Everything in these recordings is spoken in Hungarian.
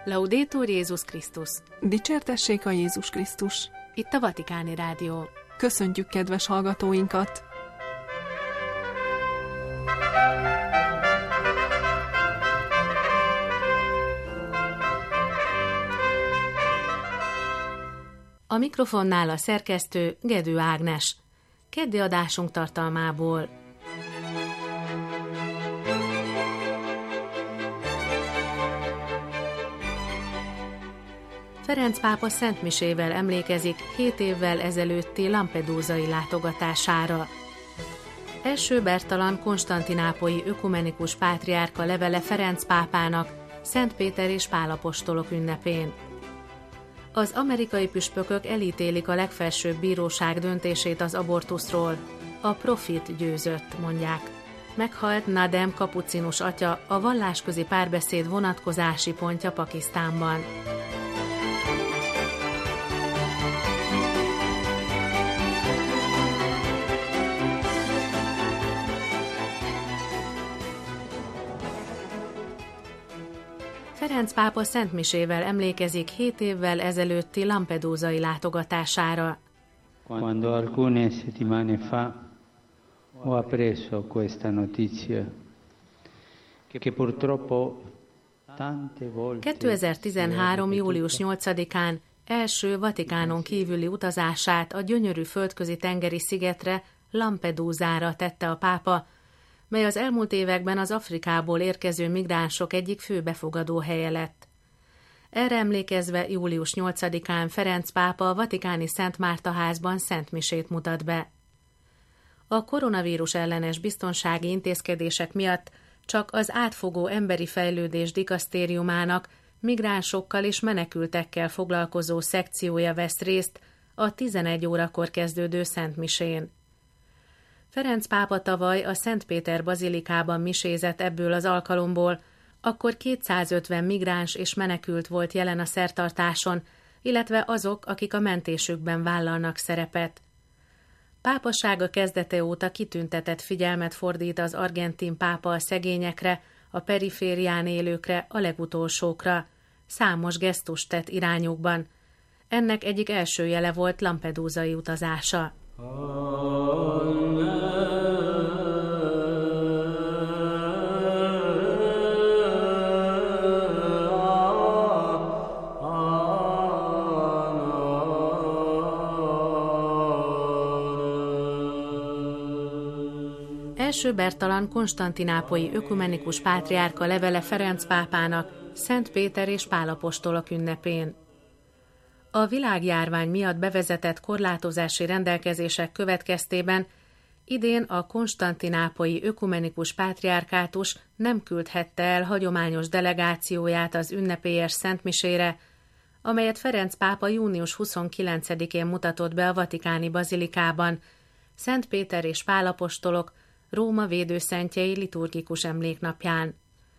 Laudetur Jézus Krisztus! Dicsértessék a Jézus Krisztus! Itt a Vatikáni Rádió. Köszöntjük kedves hallgatóinkat! A mikrofonnál a szerkesztő Gedő Ágnes. Keddi adásunk tartalmából. Ferenc pápa szentmisével emlékezik 7 évvel ezelőtti lampedúzai látogatására. Első Bertalan konstantinápolyi ökumenikus pátriárka levele Ferenc pápának Szent Péter és Pál apostolok ünnepén. Az amerikai püspökök elítélik a legfelsőbb bíróság döntését az abortuszról. A profit győzött, mondják. Meghalt Nadem kapucinus atya, a vallásközi párbeszéd vonatkozási pontja Pakisztánban. Ferenc pápa szentmisével emlékezik 7 évvel ezelőtti lampedúzai látogatására. Quando alcune settimane fa ho appreso questa notizia che purtroppo tante volte 2013. július 8-án első Vatikánon kívüli utazását a gyönyörű földközi tengeri szigetre, Lampedúzára tette a pápa, mely az elmúlt években az Afrikából érkező migránsok egyik fő befogadó helye lett. Erre emlékezve július 8-án Ferenc pápa a vatikáni Szent Márta házban szentmisét mutat be. A koronavírus ellenes biztonsági intézkedések miatt csak az átfogó emberi fejlődés dikasztériumának migránsokkal és menekültekkel foglalkozó szekciója vesz részt a 11 órakor kezdődő szentmisén. Ferenc pápa tavaly a Szent Péter bazilikában misézett ebből az alkalomból, akkor 250 migráns és menekült volt jelen a szertartáson, illetve azok, akik a mentésükben vállalnak szerepet. Pápasága kezdete óta kitüntetett figyelmet fordít az argentin pápa a szegényekre, a periférián élőkre, a legutolsókra. Számos gesztust tett irányukban. Ennek egyik első jele volt lampedúzai utazása. Első Bertalan konstantinápolyi ökumenikus pátriárka levele Ferenc pápának Szent Péter és Pál apostolok ünnepén. A világjárvány miatt bevezetett korlátozási rendelkezések következtében idén a konstantinápolyi ökumenikus pátriárkátus nem küldhette el hagyományos delegációját az ünnepélyes szentmisére, amelyet Ferenc pápa június 29-én mutatott be a vatikáni bazilikában, Szent Péter és Pál apostolok Róma védőszentjei liturgikus emléknapján.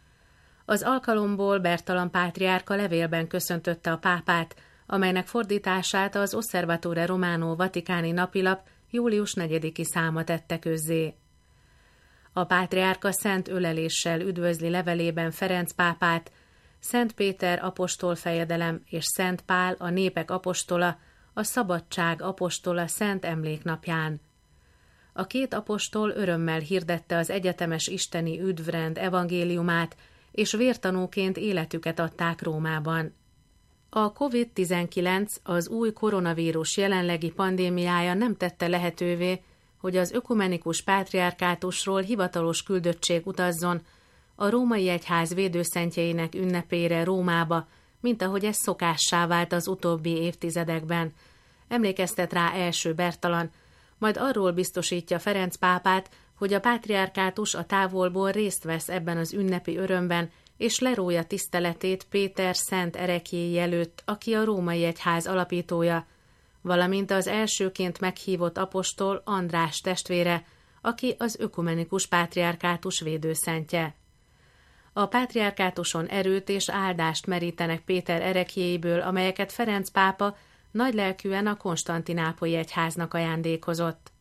Az alkalomból Bertalan pátriárka levélben köszöntötte a pápát, amelynek fordítását az Osservatore Romano vatikáni napilap július 4-i száma tette közzé. A pátriárka szent öleléssel üdvözli levelében Ferenc pápát, Szent Péter apostol fejedelem és Szent Pál a népek apostola, a szabadság apostola szent emléknapján. A két apostol örömmel hirdette az egyetemes isteni üdvrend evangéliumát, és vértanúként életüket adták Rómában. A COVID-19, az új koronavírus jelenlegi pandémiája nem tette lehetővé, hogy az ökumenikus pátriárkátusról hivatalos küldöttség utazzon a római egyház védőszentjeinek ünnepére Rómába, mint ahogy ez szokássá vált az utóbbi évtizedekben. Emlékeztet rá első Bertalan, majd arról biztosítja Ferenc pápát, hogy a pátriárkátus a távolból részt vesz ebben az ünnepi örömben, és lerója tiszteletét Péter szent ereklyéi előtt, aki a római egyház alapítója, valamint az elsőként meghívott apostol András testvére, aki az ökumenikus pátriárkátus védőszentje. A pátriárkátuson erőt és áldást merítenek Péter ereklyéiből, amelyeket Ferenc pápa nagylelkűen a konstantinápolyi egyháznak ajándékozott.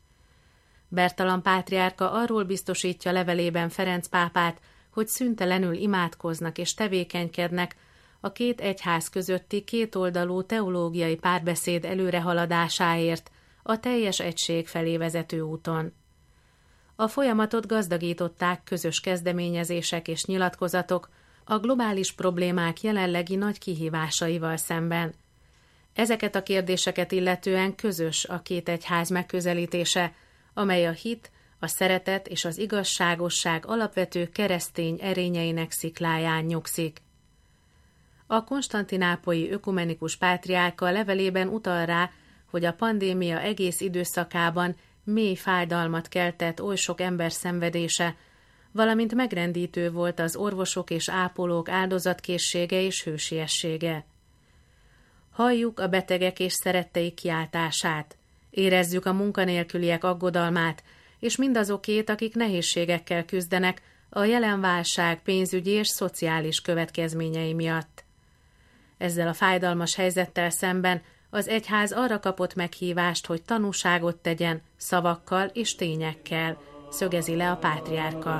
Bertalan pátriárka arról biztosítja levelében Ferenc pápát, hogy szüntelenül imádkoznak és tevékenykednek a két egyház közötti kétoldalú teológiai párbeszéd előrehaladásáért a teljes egység felé vezető úton. A folyamatot gazdagították közös kezdeményezések és nyilatkozatok a globális problémák jelenlegi nagy kihívásaival szemben. Ezeket a kérdéseket illetően közös a két egyház megközelítése, amely a hit, a szeretet és az igazságosság alapvető keresztény erényeinek szikláján nyugszik. A konstantinápolyi ökumenikus pátriárka levelében utal rá, hogy a pandémia egész időszakában mély fájdalmat keltett oly sok ember szenvedése, valamint megrendítő volt az orvosok és ápolók áldozatkészsége és hősiessége. Halljuk a betegek és szeretteik kiáltását, érezzük a munkanélküliek aggodalmát, és mindazokét, akik nehézségekkel küzdenek a jelen válság pénzügyi és szociális következményei miatt. Ezzel a fájdalmas helyzettel szemben az egyház arra kapott meghívást, hogy tanúságot tegyen szavakkal és tényekkel, szögezi le a pátriárka.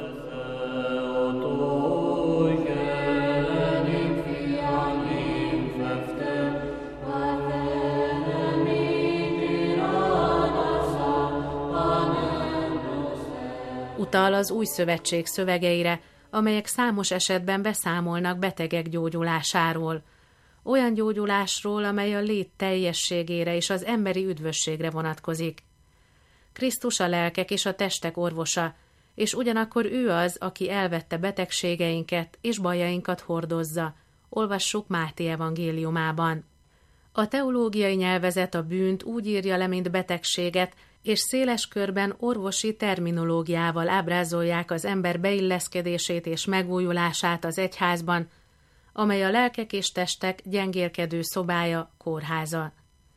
Utal az új szövetség szövegeire, amelyek számos esetben beszámolnak betegek gyógyulásáról. Olyan gyógyulásról, amely a lét teljességére és az emberi üdvösségre vonatkozik. Krisztus a lelkek és a testek orvosa, és ugyanakkor ő az, aki elvette betegségeinket és bajainkat hordozza. Olvassuk Máté evangéliumában. A teológiai nyelvezet a bűnt úgy írja le, mint betegséget, és széles körben orvosi terminológiával ábrázolják az ember beilleszkedését és megújulását az egyházban, amely a lelkek és testek gyengélkedő szobája, kórháza.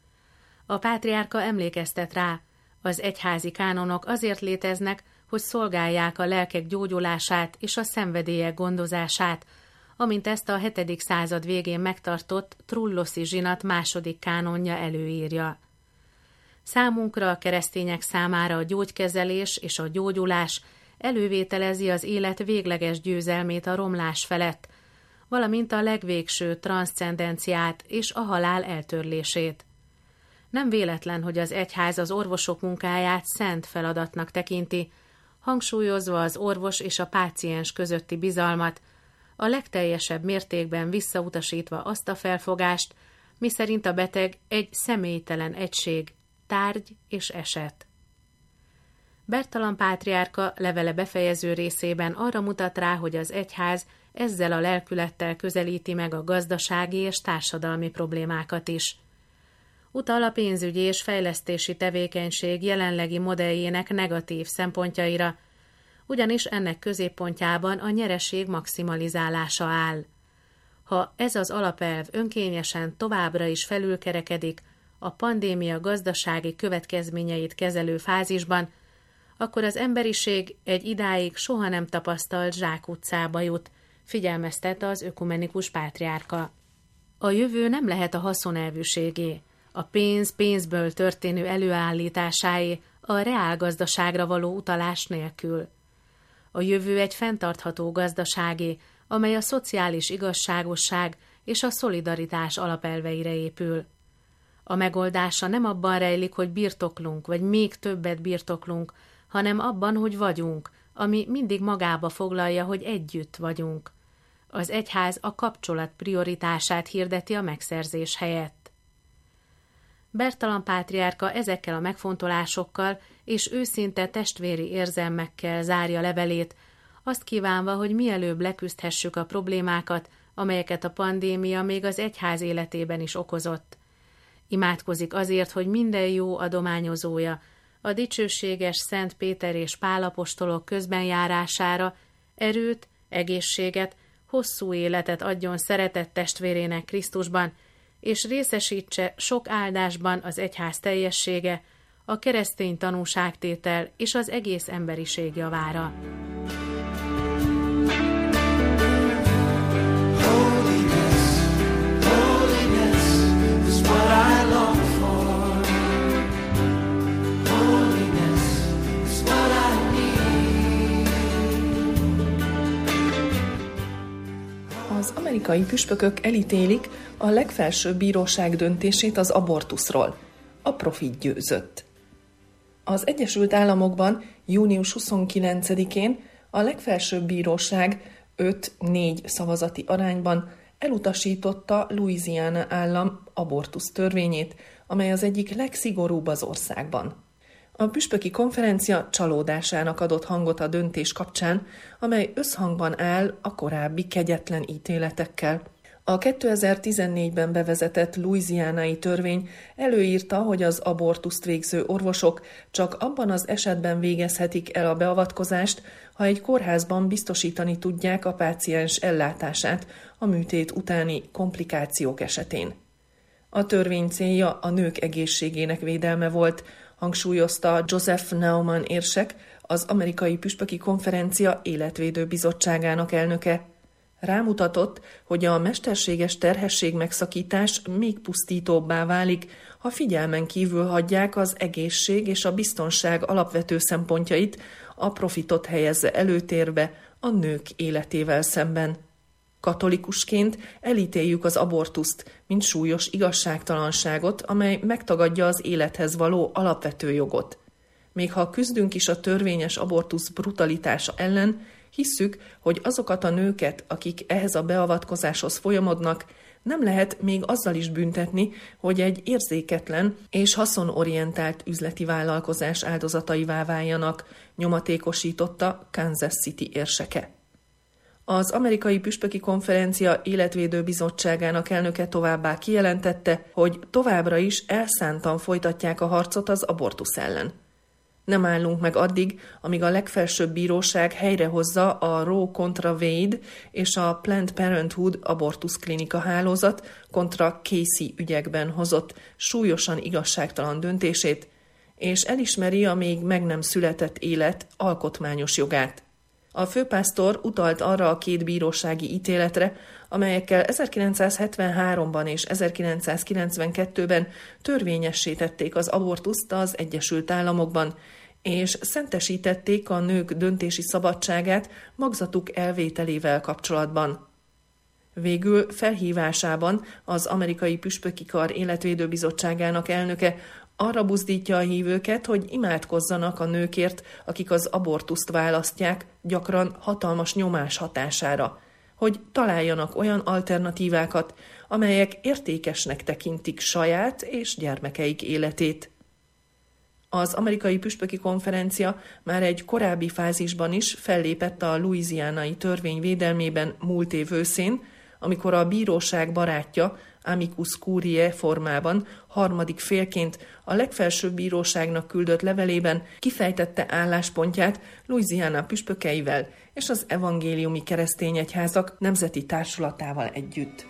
A pátriárka emlékeztet rá, az egyházi kánonok azért léteznek, hogy szolgálják a lelkek gyógyulását és a szenvedélyek gondozását, amint ezt a 7. század végén megtartott Trulloszi zsinat második kánonja előírja. Számunkra, a keresztények számára a gyógykezelés és a gyógyulás elővételezi az élet végleges győzelmét a romlás felett, valamint a legvégső transzcendenciát és a halál eltörlését. Nem véletlen, hogy az egyház az orvosok munkáját szent feladatnak tekinti, hangsúlyozva az orvos és a páciens közötti bizalmat, a legteljesebb mértékben visszautasítva azt a felfogást, miszerint a beteg egy személytelen egység, tárgy és eset. Bertalan pátriárka levele befejező részében arra mutat rá, hogy az egyház ezzel a lelkülettel közelíti meg a gazdasági és társadalmi problémákat is. Utal a pénzügyi és fejlesztési tevékenység jelenlegi modelljének negatív szempontjaira, ugyanis ennek középpontjában a nyereség maximalizálása áll. Ha ez az alapelv önkényesen továbbra is felülkerekedik a pandémia gazdasági következményeit kezelő fázisban, akkor az emberiség egy idáig soha nem tapasztalt zsákutcába jut, figyelmeztet az ökumenikus pátriárka. A jövő nem lehet a haszonelvűségé, a pénz pénzből történő előállításáé, a reálgazdaságra való utalás nélkül. A jövő egy fenntartható gazdaságé, amely a szociális igazságosság és a szolidaritás alapelveire épül. A megoldása nem abban rejlik, hogy birtoklunk, vagy még többet birtoklunk, hanem abban, hogy vagyunk, ami mindig magába foglalja, hogy együtt vagyunk. Az egyház a kapcsolat prioritását hirdeti a megszerzés helyett. Bertalan pátriárka ezekkel a megfontolásokkal és őszinte testvéri érzelmekkel zárja levelét, azt kívánva, hogy mielőbb leküzdhessük a problémákat, amelyeket a pandémia még az egyház életében is okozott. Imádkozik azért, hogy minden jó adományozója a dicsőséges Szent Péter és Pál apostolok közbenjárására erőt, egészséget, hosszú életet adjon szeretett testvérének Krisztusban, és részesítse sok áldásban az egyház teljessége, a keresztény tanúságtétel és az egész emberiség javára. Az Az amerikai püspökök elítélik a legfelsőbb bíróság döntését az abortuszról. A profit győzött. Az Egyesült Államokban június 29-én a legfelsőbb bíróság 5-4 szavazati arányban elutasította Louisiana állam abortusz törvényét, amely az egyik legszigorúbb az országban. A püspöki konferencia csalódásának adott hangot a döntés kapcsán, amely összhangban áll a korábbi kegyetlen ítéletekkel. A 2014-ben bevezetett louisianai törvény előírta, hogy az abortuszt végző orvosok csak abban az esetben végezhetik el a beavatkozást, ha egy kórházban biztosítani tudják a páciens ellátását a műtét utáni komplikációk esetén. A törvény célja a nők egészségének védelme volt, hangsúlyozta Joseph Naumann érsek, az amerikai püspöki konferencia életvédő bizottságának elnöke. Rámutatott, hogy a mesterséges terhesség megszakítás még pusztítóbbá válik, ha figyelmen kívül hagyják az egészség és a biztonság alapvető szempontjait, a profitot helyezze előtérbe a nők életével szemben. Katolikusként elítéljük az abortuszt, mint súlyos igazságtalanságot, amely megtagadja az élethez való alapvető jogot. Még ha küzdünk is a törvényes abortusz brutalitása ellen, hisszük, hogy azokat a nőket, akik ehhez a beavatkozáshoz folyamodnak, nem lehet még azzal is büntetni, hogy egy érzéketlen és haszonorientált üzleti vállalkozás áldozataivá váljanak, nyomatékosította Kansas City érseke. Az amerikai püspöki konferencia életvédő bizottságának elnöke továbbá kijelentette, hogy továbbra is elszántan folytatják a harcot az abortusz ellen. Nem állunk meg addig, amíg a legfelsőbb bíróság helyrehozza a Roe kontra Wade és a Planned Parenthood abortuszklinika hálózat kontra Casey ügyekben hozott súlyosan igazságtalan döntését, és elismeri a még meg nem született élet alkotmányos jogát. A főpásztor utalt arra a két bírósági ítéletre, amelyekkel 1973-ban és 1992-ben törvényessé tették az abortuszt az Egyesült Államokban, és szentesítették a nők döntési szabadságát magzatuk elvételével kapcsolatban. Végül felhívásában az amerikai püspöki kar életvédő bizottságának elnöke arra buzdítja a hívőket, hogy imádkozzanak a nőkért, akik az abortuszt választják, gyakran hatalmas nyomás hatására, hogy találjanak olyan alternatívákat, amelyek értékesnek tekintik saját és gyermekeik életét. Az amerikai püspöki konferencia már egy korábbi fázisban is fellépett a louisianai törvény védelmében múlt év őszén, amikor a bíróság barátja amicus curiae formában harmadik félként a legfelsőbb bíróságnak küldött levelében kifejtette álláspontját Louisiana püspökeivel és az evangéliumi keresztény egyházak nemzeti társulatával együtt.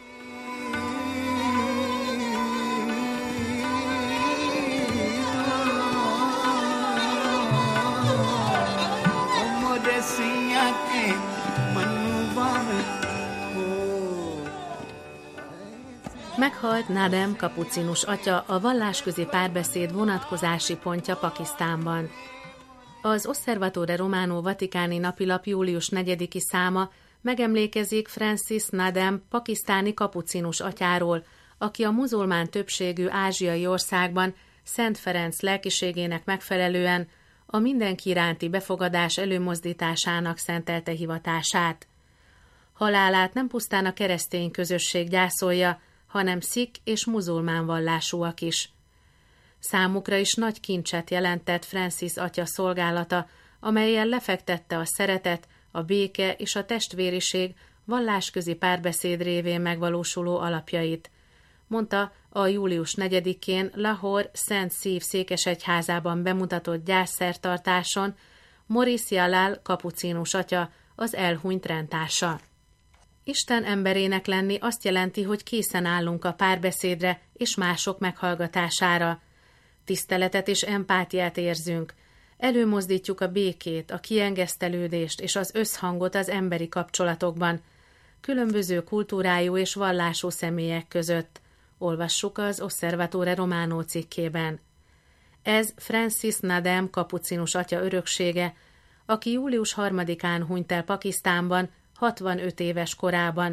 Meghalt Nadem kapucinus atya, a vallásközi párbeszéd vonatkozási pontja Pakisztánban. Az Osservatore Romano vatikáni napilap július 4-i száma megemlékezik Francis Nadem pakisztáni kapucinus atyáról, aki a muzulmán többségű ázsiai országban Szent Ferenc lelkiségének megfelelően a mindenki iránti befogadás előmozdításának szentelte hivatását. Halálát nem pusztán a keresztény közösség gyászolja, hanem szik és muzulmán vallásúak is. Számukra is nagy kincset jelentett Francis atya szolgálata, amellyel lefektette a szeretet, a béke és a testvériség vallásközi párbeszéd révén megvalósuló alapjait, mondta a július 4-én Lahore Szent Szív székesegyházában bemutatott gyászszertartáson Maurice Jalal kapucinus atya, az elhunyt rendtársa. Isten emberének lenni azt jelenti, hogy készen állunk a párbeszédre és mások meghallgatására. Tiszteletet és empátiát érzünk. Előmozdítjuk a békét, a kiengesztelődést és az összhangot az emberi kapcsolatokban, különböző kultúrájú és vallású személyek között. Olvassuk az Osservatore Romano cikkében. Ez Francis Nadem kapucinus atya öröksége, aki július 3-án hunyt el Pakisztánban, 65 éves korában,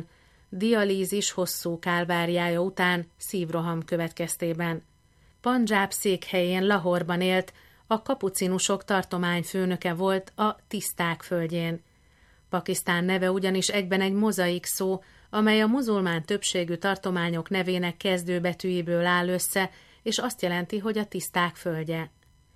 dialízis hosszú kálváriája után szívroham következtében. Pandzsáb székhelyén Lahorban élt, a kapucinusok tartományfőnöke volt a tiszták földjén. Pakisztán neve ugyanis egyben egy mozaik szó, amely a muzulmán többségű tartományok nevének kezdőbetűiből áll össze, és azt jelenti, hogy a tiszták földje.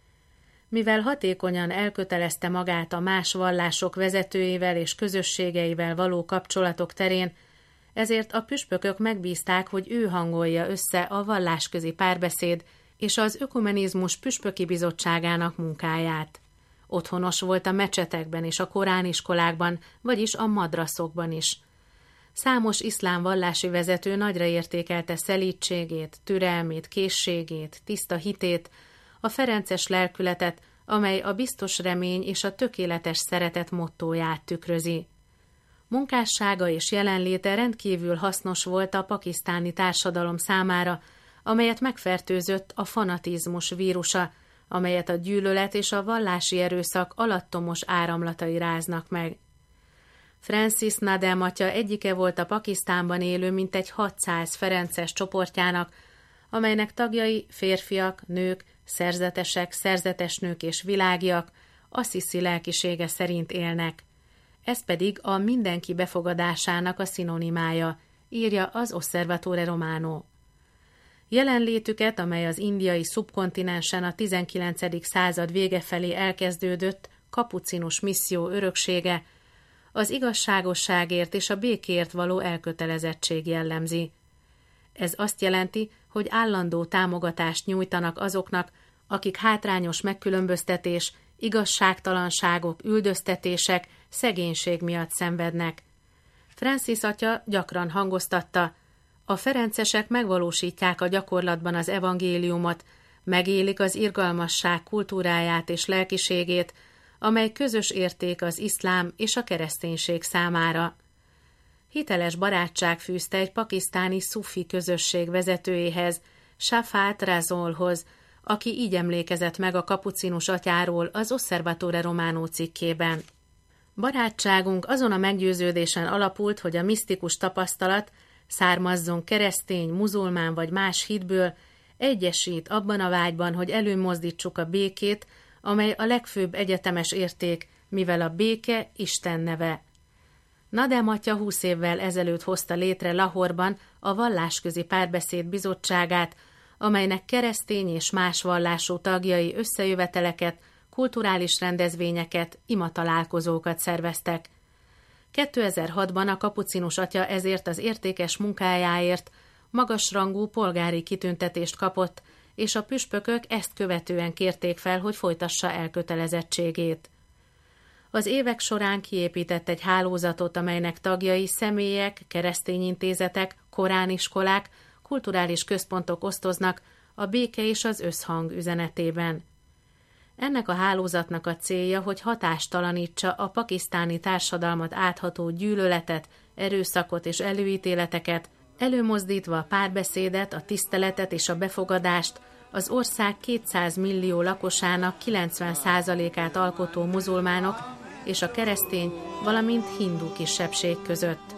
Mivel hatékonyan elkötelezte magát a más vallások vezetőivel és közösségeivel való kapcsolatok terén, ezért a püspökök megbízták, hogy ő hangolja össze a vallásközi párbeszéd és az ökumenizmus püspöki bizottságának munkáját. Otthonos volt a mecsetekben és a korániskolákban, vagyis a madraszokban is. Számos iszlám vallási vezető nagyra értékelte szelídségét, türelmét, készségét, tiszta hitét, a ferences lelkületet, amely a biztos remény és a tökéletes szeretet mottóját tükrözi. Munkássága és jelenléte rendkívül hasznos volt a pakisztáni társadalom számára, amelyet megfertőzött a fanatizmus vírusa, amelyet a gyűlölet és a vallási erőszak alattomos áramlatai ráznak meg. Francis Nadem atya egyike volt a Pakisztánban élő mintegy 600 ferences csoportjának, amelynek tagjai férfiak, nők, szerzetesek, szerzetesnők és világiak, Assisi lelkisége szerint élnek. Ez pedig a mindenki befogadásának a szinonimája, írja az Osservatore Romano. Jelenlétüket, amely az indiai szubkontinensen a 19. század vége felé elkezdődött kapucinus misszió öröksége, az igazságosságért és a békért való elkötelezettség jellemzi. Ez azt jelenti, hogy állandó támogatást nyújtanak azoknak, akik hátrányos megkülönböztetés, igazságtalanságok, üldöztetések, szegénység miatt szenvednek. Francis atya gyakran hangoztatta, a ferencesek megvalósítják a gyakorlatban az evangéliumot, megélik az irgalmasság kultúráját és lelkiségét, amely közös érték az iszlám és a kereszténység számára. Hiteles barátság fűzte egy pakisztáni szufi közösség vezetőjéhez, Shafat Razolhoz, aki így emlékezett meg a kapucinus atyáról az Osservatore Romano cikkében. Barátságunk azon a meggyőződésen alapult, hogy a misztikus tapasztalat, származzon keresztény, muzulmán vagy más hitből, egyesít abban a vágyban, hogy előmozdítsuk a békét, amely a legfőbb egyetemes érték, mivel a béke Isten neve. Nadem atya 20 évvel ezelőtt hozta létre Lahorban a Vallásközi Párbeszéd Bizottságát, amelynek keresztény és más vallású tagjai összejöveteleket, kulturális rendezvényeket, imatalálkozókat szerveztek. 2006-ban a kapucinus atya ezért az értékes munkájáért magasrangú polgári kitüntetést kapott, és a püspökök ezt követően kérték fel, hogy folytassa elkötelezettségét. Az évek során kiépített egy hálózatot, amelynek tagjai személyek, keresztény intézetek, korániskolák, kulturális központok osztoznak a béke és az összhang üzenetében. Ennek a hálózatnak a célja, hogy hatástalanítsa a pakisztáni társadalmat átható gyűlöletet, erőszakot és előítéleteket, előmozdítva a párbeszédet, a tiszteletet és a befogadást az ország 200 millió lakosának 90%-át alkotó muzulmánok és a keresztény, valamint hindu kisebbség között.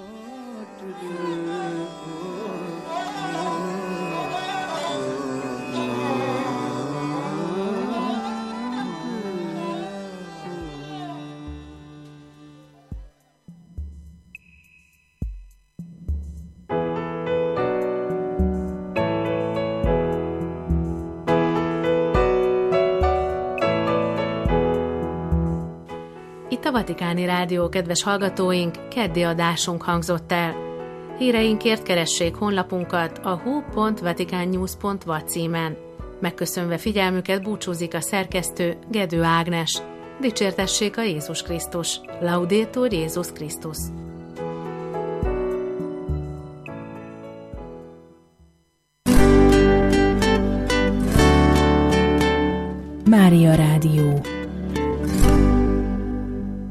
Itt a Vatikáni Rádió, kedves hallgatóink, keddi adásunk hangzott el. Híreinkért keressék honlapunkat a hu.vaticannews.va címen. Megköszönve figyelmüket búcsúzik a szerkesztő, Gedő Ágnes. Dicsértessék a Jézus Krisztus. Laudetur Jézus Krisztus. Mária Rádió.